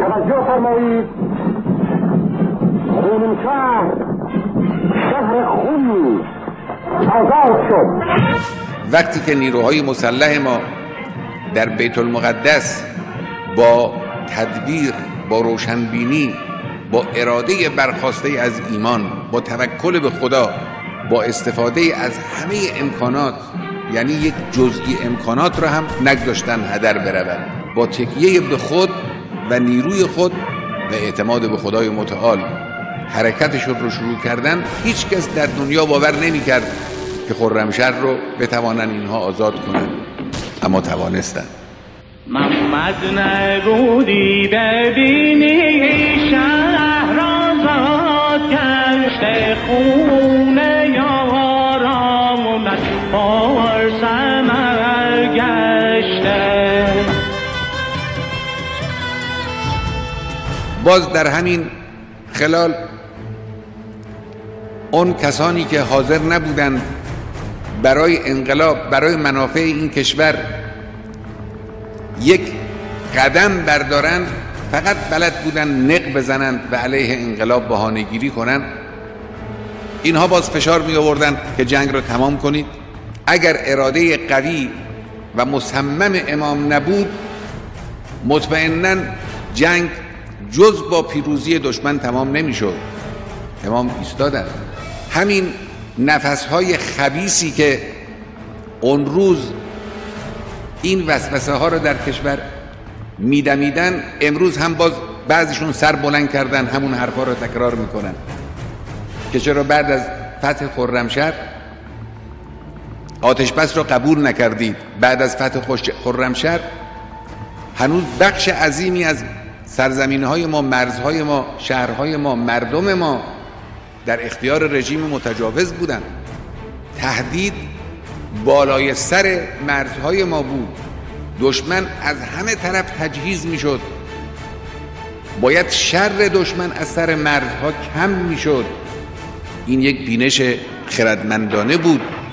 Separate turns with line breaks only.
توجه فرمایید. خونین شهر خونی آزاد شد.
وقتی که نیروهای مسلح ما در بیت المقدس با تدبیر، با روشنبینی، با اراده برخاسته از ایمان، با توکل به خدا، با استفاده از همه امکانات، یعنی یک جزئی امکانات را هم نگذاشتن هدر برود، با تکیه به خود و نیروی خود و اعتماد به خدای متعال حرکتشون رو شروع کردن. هیچ کس در دنیا باور نمی‌کرد که خرمشهر رو بتوانن اینها آزاد کنند، اما توانستند.
محمد نبودی ببینی شهر آزاد گشته، خونه یارام اومد پارسم گشته.
باز در همین خلال اون کسانی که حاضر نبودند برای انقلاب، برای منافع این کشور یک قدم بردارند، فقط بلد بودن نق بزنند و علیه انقلاب بهانه‌گیری کنند، اینها باز فشار می آوردند که جنگ را تمام کنید. اگر اراده قوی و مصمم امام نبود، مطمئناً جنگ جز با پیروزی دشمن تمام نمی شد. امام ایستادند. همین نفسهای خبیثی که اون روز این وسوسه ها رو در کشور میدمیدن، امروز هم باز بعضیشون سر بلند کردن همون حرفا رو تکرار میکنن که چرا بعد از فتح خرمشهر آتش بس رو قبول نکردید، بعد از فتح خرمشهر هنوز بخش عظیمی از سرزمین‌های ما، مرزهای ما، شهرهای ما، مردم ما در اختیار رژیم متجاوز بودن. تهدید بالای سر مرزهای ما بود. دشمن از همه طرف تجهیز میشد. باید شر دشمن از سر مرزها کم میشد. این یک بینش خردمندانه بود